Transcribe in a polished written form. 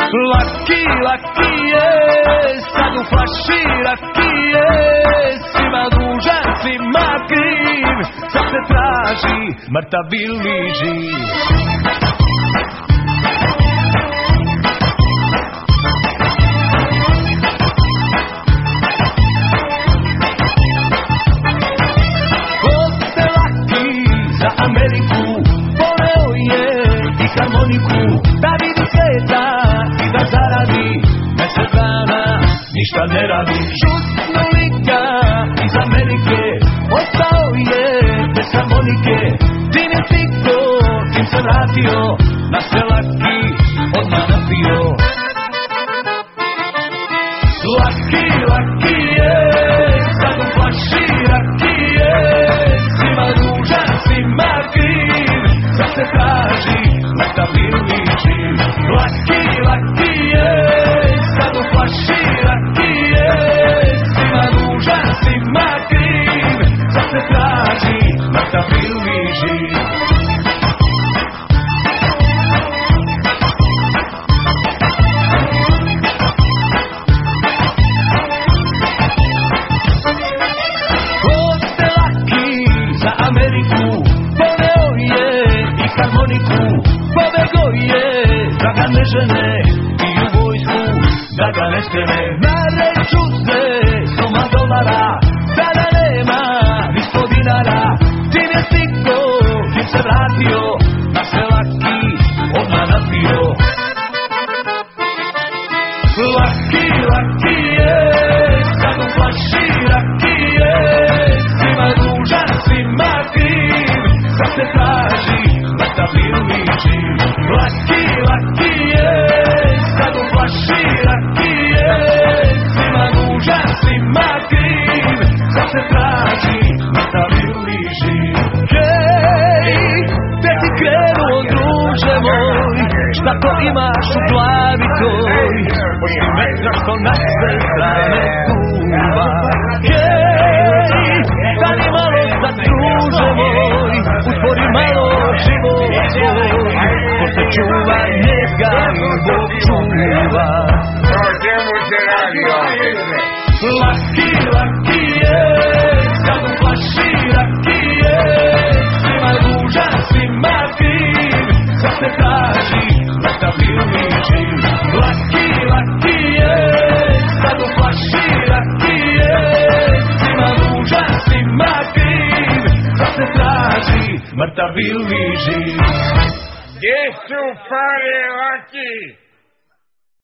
Laki, laki je, sad u flaši rakije, svima dužan, svima kriv, sad se traži, mrtav ili živ. Za Ameriku poneo je i harmoniku, da vidi sveta i da zaradi, mesec dana ništa ne radi. Šutnuli ga iz Amerike, ostao je bez harmonike, tim je stiglo, tim se vratio, na se Laki odmah napio. Laki, laki je, sad u flaši rakije, svima dužan, svima kriv, sad se traži, mrtav ili živ. Laki, laki je, sad u flaši rakije, svima dužan, svima kriv, sad se traži, mrtav ili živ. Ameriku poneo je i harmoniku, pobego je da ga ne žene i u vojsku da ga ne skrene. Nareću se suma dolara, sada nema ni 100 dinara, tim je stiglo, tim se vratio, na se Laki odmah napio. Laki, laki je, sad u flaši rakije, svima dužan, svima kriv, sad se traži, mrtav ili živ. Laki, laki je, sad u flaši rakije, svima dužan, svima kriv, sad se traži, mrtav ili živ. Hej, gde ti krenuo, druže moj, šta to imaš u glavi toj, metra što na sve strane kuva. Hej, stani malo sad, druže moj, uspori malo život svoj, ko se čuva, neka i Bog čuva. Laki, laki je, sad u flaši rakije, svima dužan, svima kriv, sad se traži, mrtav ili živ. Laki, laki je, sad u flaši rakije, svima dužan, svima kriv, sad se traži, mrtav ili živ. Gdje su pare, Laki?